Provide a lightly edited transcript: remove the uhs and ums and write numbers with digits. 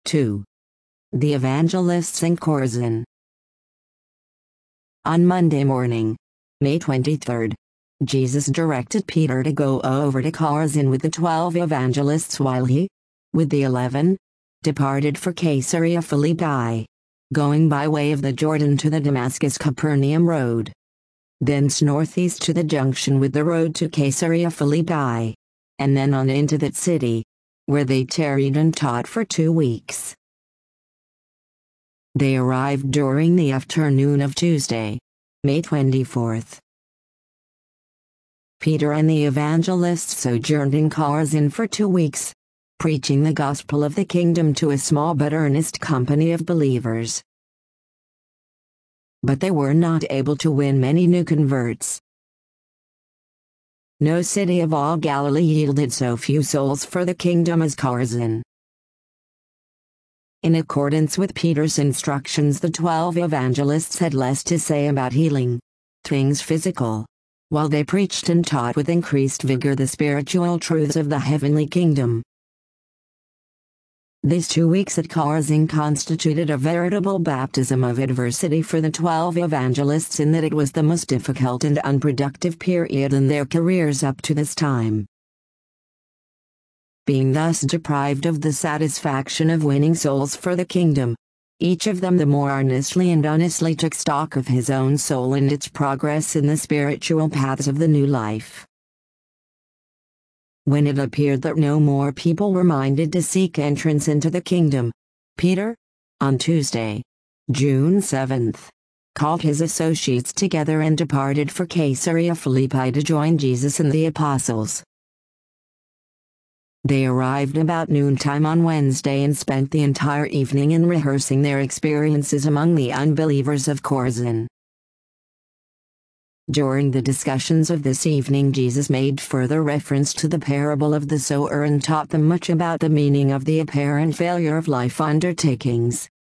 2. The evangelists in Chorazin. On Monday morning, May 23, Jesus directed Peter to go over to Chorazin with the 12 evangelists while he, with the 11, departed for Caesarea Philippi, going by way of the Jordan to the Damascus-Capernaum road. Thence northeast to the junction with the road to Caesarea Philippi, and then on into that city, where they tarried and taught for 2 weeks. They arrived during the afternoon of Tuesday, May 24. Peter and the evangelists sojourned in Chorazin for 2 weeks, preaching the gospel of the kingdom to a small but earnest company of believers. But they were not able to win many new converts. No city of all Galilee yielded so few souls for the kingdom as Chorazin. In accordance with Peter's instructions, the 12 evangelists had less to say about healing things physical, while they preached and taught with increased vigor the spiritual truths of the heavenly kingdom. These 2 weeks at Chorazin constituted a veritable baptism of adversity for the 12 evangelists, in that it was the most difficult and unproductive period in their careers up to this time. Being thus deprived of the satisfaction of winning souls for the kingdom, each of them the more earnestly and honestly took stock of his own soul and its progress in the spiritual paths of the new life. When it appeared that no more people were minded to seek entrance into the kingdom, Peter, on Tuesday, June 7, called his associates together and departed for Caesarea Philippi to join Jesus and the apostles. They arrived about noontime on Wednesday and spent the entire evening in rehearsing their experiences among the unbelievers of Chorazin. During the discussions of this evening, Jesus made further reference to the parable of the sower and taught them much about the meaning of the apparent failure of life undertakings.